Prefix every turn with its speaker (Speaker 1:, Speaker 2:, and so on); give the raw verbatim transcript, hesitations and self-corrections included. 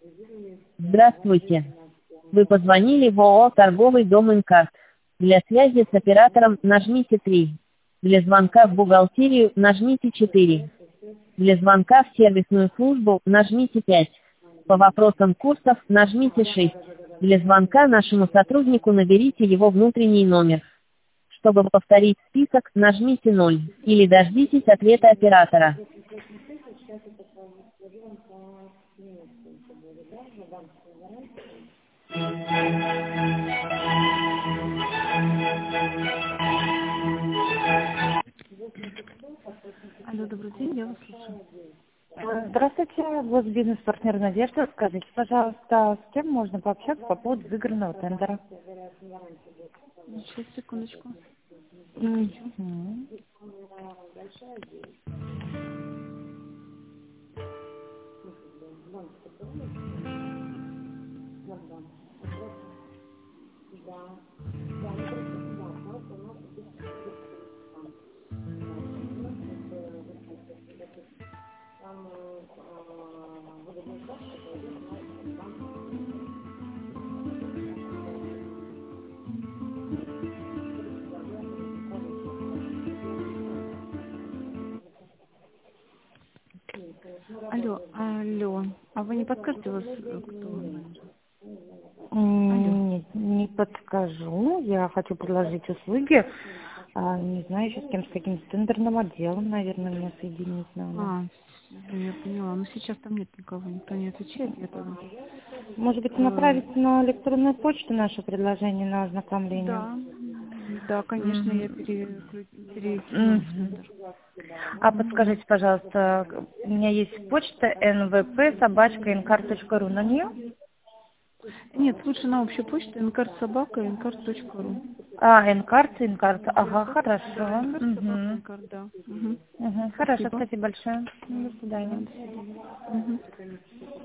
Speaker 1: Здравствуйте. Вы позвонили в ООО «Торговый дом Инкарт». Для связи с оператором нажмите три. Для звонка в бухгалтерию нажмите четыре. Для звонка в сервисную службу нажмите пять. По вопросам курсов нажмите шесть. Для звонка нашему сотруднику наберите его внутренний номер. Чтобы повторить список, нажмите ноль. Или дождитесь ответа оператора.
Speaker 2: Алло, добрый день, я вас слушаю.
Speaker 3: Здравствуйте, Госбизнес-партнер Надежда. Скажите, пожалуйста, с кем можно пообщаться по поводу выигранного тендера?
Speaker 2: Сейчас, секундочку.
Speaker 3: Мгм.
Speaker 2: Алло, алло. А вы не подскажете, у вас э, кто менеджер? Алло.
Speaker 3: М, Нет, не подскажу. Я хочу предложить услуги. А, не знаю еще с кем, с каким тендерным отделом, наверное, меня соединить надо.
Speaker 2: А, всё, я поняла. Но сейчас там нет никого, никто не отвечает. Я тогда...
Speaker 3: Может быть,
Speaker 2: Э,
Speaker 3: направить на электронную почту наше предложение на ознакомление?
Speaker 2: да, да, конечно, я
Speaker 3: Мгм.
Speaker 2: переклю- перекину в
Speaker 3: Мгм.
Speaker 2: тендер.
Speaker 3: А
Speaker 2: Мгм.
Speaker 3: подскажите, пожалуйста, у меня есть почта эн вэ пэ собачка инкарт точка ру, на нее?
Speaker 2: Нет, лучше на общую почту инкарт собака инкарт точка ру.
Speaker 3: А, инкарт, инкарт, ага,
Speaker 2: Да,
Speaker 3: хорошо.
Speaker 2: инкарт собака
Speaker 3: Угу.
Speaker 2: инкарт, да. Мгм.
Speaker 3: Угу. Хорошо,
Speaker 2: Спасибо.
Speaker 3: спасибо большое. До
Speaker 2: Да,
Speaker 3: свидания.
Speaker 2: до свидания. Мгм.